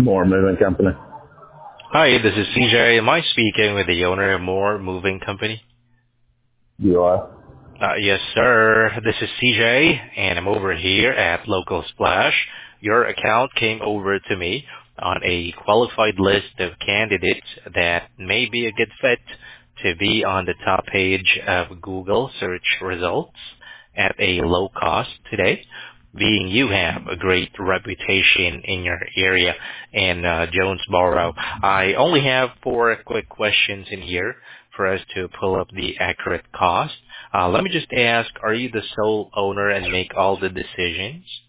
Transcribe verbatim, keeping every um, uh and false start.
More Moving Company. Hi, this is C J. Am I speaking with the owner of More Moving Company? You are? Uh, yes, sir. This is C J, and I'm over here at Local Splash. Your account came over to me on a qualified list of candidates that may be a good fit to be on the top page of Google search results at a low cost today, being you have a great reputation in your area in uh, Jonesboro. I only have four quick questions in here for us to pull up the accurate cost. Uh, let me just ask, are you the sole owner and make all the decisions?